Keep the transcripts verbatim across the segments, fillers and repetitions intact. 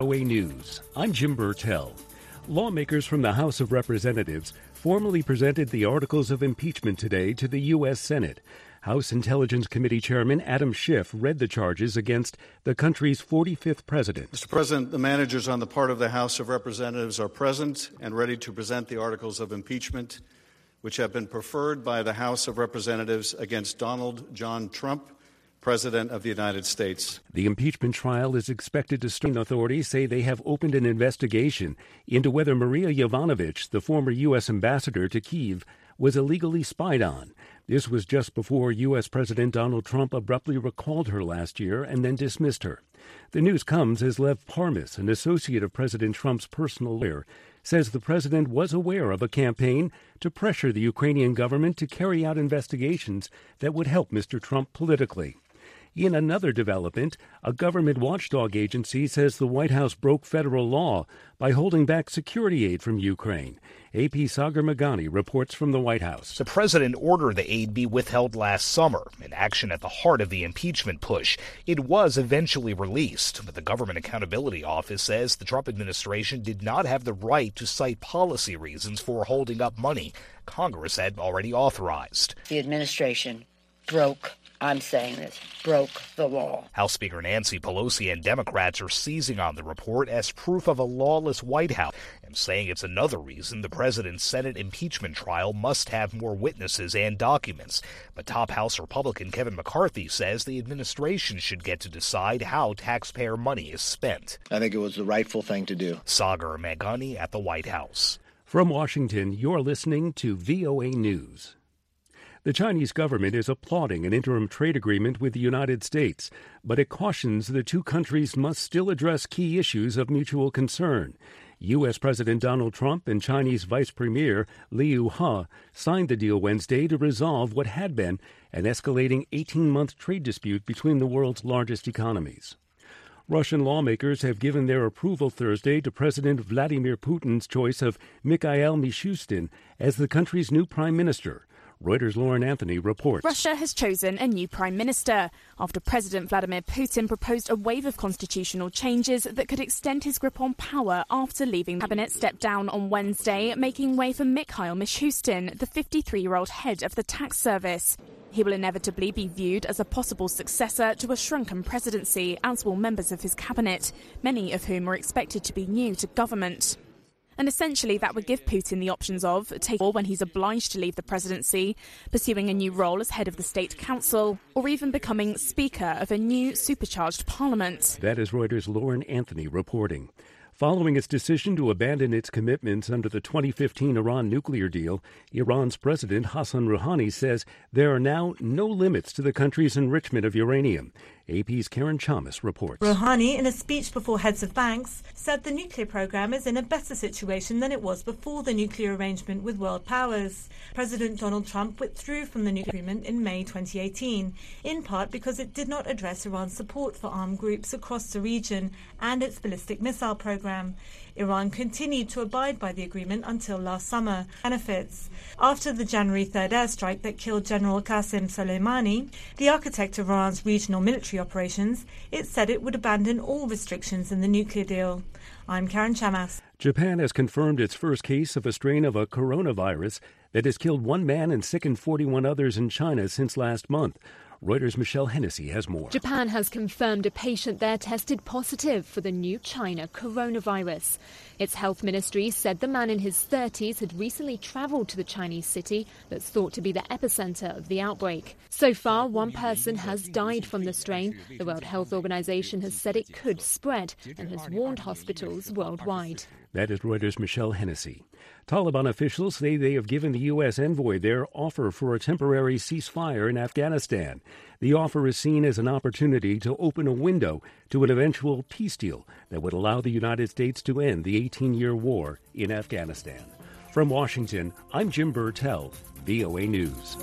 V O A News. I'm Jim Burtell. Lawmakers from the House of Representatives formally presented the articles of impeachment today to the U S Senate. House Intelligence Committee Chairman Adam Schiff read the charges against the country's forty-fifth president. Mister President, the managers on the part of the House of Representatives are present and ready to present the articles of impeachment, which have been preferred by the House of Representatives against Donald John Trump, President of the United States. The impeachment trial is expected to start. Authorities say they have opened an investigation into whether Maria Yovanovitch, the former U S ambassador to Kyiv, was illegally spied on. This was just before U S President Donald Trump abruptly recalled her last year and then dismissed her. The news comes as Lev Parnas, an associate of President Trump's personal lawyer, says the president was aware of a campaign to pressure the Ukrainian government to carry out investigations that would help Mister Trump politically. In another development, a government watchdog agency says the White House broke federal law by holding back security aid from Ukraine. A P Sagar Meghani reports from the White House. The president ordered the aid be withheld last summer, an action at the heart of the impeachment push. It was eventually released, but the Government Accountability Office says the Trump administration did not have the right to cite policy reasons for holding up money Congress had already authorized. The administration broke I'm saying this, broke the law. House Speaker Nancy Pelosi and Democrats are seizing on the report as proof of a lawless White House and saying it's another reason the president's Senate impeachment trial must have more witnesses and documents. But top House Republican Kevin McCarthy says the administration should get to decide how taxpayer money is spent. I think it was the rightful thing to do. Sagar Meghani at the White House. From Washington, you're listening to V O A News. The Chinese government is applauding an interim trade agreement with the United States, but it cautions the two countries must still address key issues of mutual concern. U S. President Donald Trump and Chinese Vice Premier Liu He signed the deal Wednesday to resolve what had been an escalating eighteen-month trade dispute between the world's largest economies. Russian lawmakers have given their approval Thursday to President Vladimir Putin's choice of Mikhail Mishustin as the country's new prime minister. Reuters' Lauren Anthony reports. Russia has chosen a new prime minister after President Vladimir Putin proposed a wave of constitutional changes that could extend his grip on power after leaving. The cabinet stepped down on Wednesday, making way for Mikhail Mishustin, the fifty-three-year-old head of the tax service. He will inevitably be viewed as a possible successor to a shrunken presidency, as will members of his cabinet, many of whom are expected to be new to government. And essentially that would give Putin the options of taking over when he's obliged to leave the presidency, pursuing a new role as head of the State Council, or even becoming Speaker of a new supercharged parliament. That is Reuters' Lauren Anthony reporting. Following its decision to abandon its commitments under the twenty fifteen Iran nuclear deal, Iran's President Hassan Rouhani says there are now no limits to the country's enrichment of uranium. A P's Karen Chamas reports. Rouhani, in a speech before heads of banks, said the nuclear program is in a better situation than it was before the nuclear arrangement with world powers. President Donald Trump withdrew from the nuclear agreement in May twenty eighteen, in part because it did not address Iran's support for armed groups across the region and its ballistic missile program. Iran continued to abide by the agreement until last summer. Benefits. After the January third airstrike that killed General Qasem Soleimani, the architect of Iran's regional military operations, it said it would abandon all restrictions in the nuclear deal. I'm Karen Chamas. Japan has confirmed its first case of a strain of a coronavirus that has killed one man and sickened forty-one others in China since last month. Reuters' Michelle Hennessy has more. Japan has confirmed a patient there tested positive for the new China coronavirus. Its health ministry said the man in his thirties had recently travelled to the Chinese city that's thought to be the epicenter of the outbreak. So far, one person has died from the strain. The World Health Organization has said it could spread and has warned hospitals worldwide. That is Reuters' Michelle Hennessy. Taliban officials say they have given the U S envoy their offer for a temporary ceasefire in Afghanistan. The offer is seen as an opportunity to open a window to an eventual peace deal that would allow the United States to end the eighteen-year war in Afghanistan. From Washington, I'm Jim Burtell, V O A News.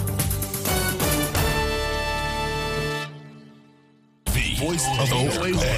The voice of O A.